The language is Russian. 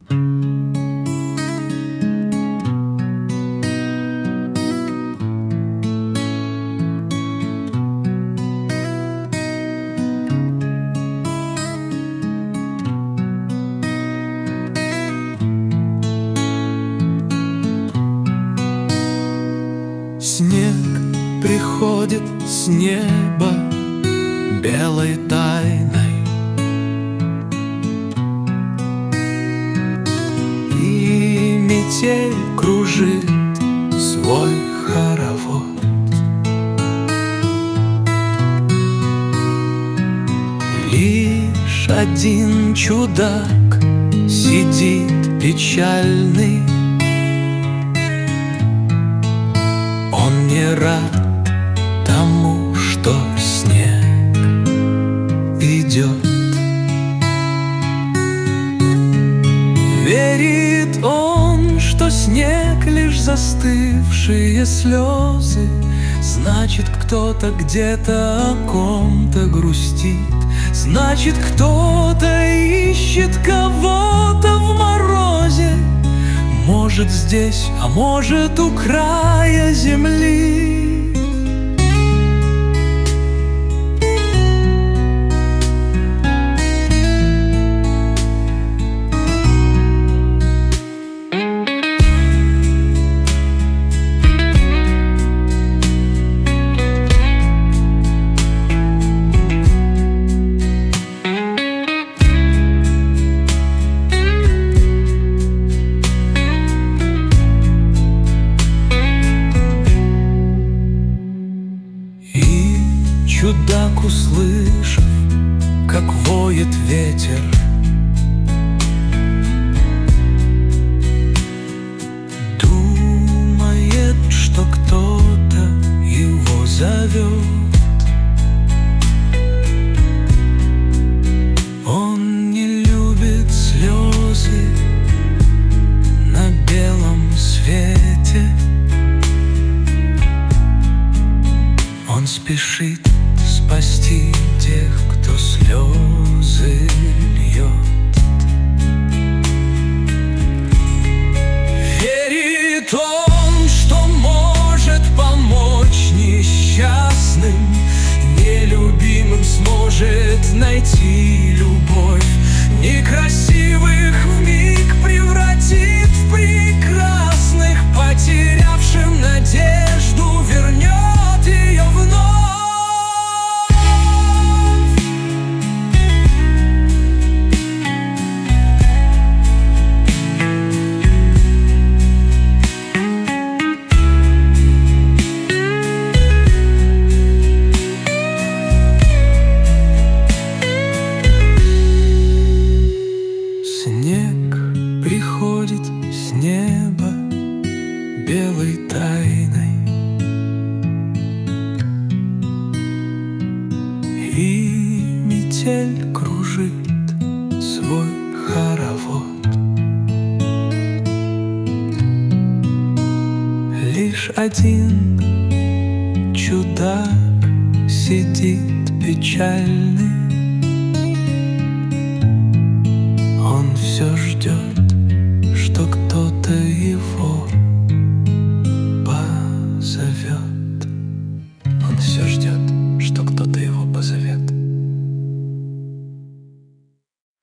Снег приходит с неба белой тайной, и метель кружит свой хоровод. Лишь один чудак сидит печальный. Он не рад тому, что снег идет. Верит он, что снег лишь застывшие слезы. Значит, кто-то где-то о ком-то грустит. Значит, кто-то ищет кого-то в морозе. Может, здесь, а может, у края земли. Чудак, услышав, как воет ветер, думает, что кто-то его зовет. Он не любит слезы на белом свете. Он спешит спасти тех, кто слезы льет. Верит он, что может помочь несчастным, нелюбимым сможет найти любовь. Некрасивых вмиг превратит в прекрасных, потерявшим надежду вернет ее вновь. Снег приходит с неба белой тайной, и метель кружит свой хоровод. Лишь один чудак сидит печальный.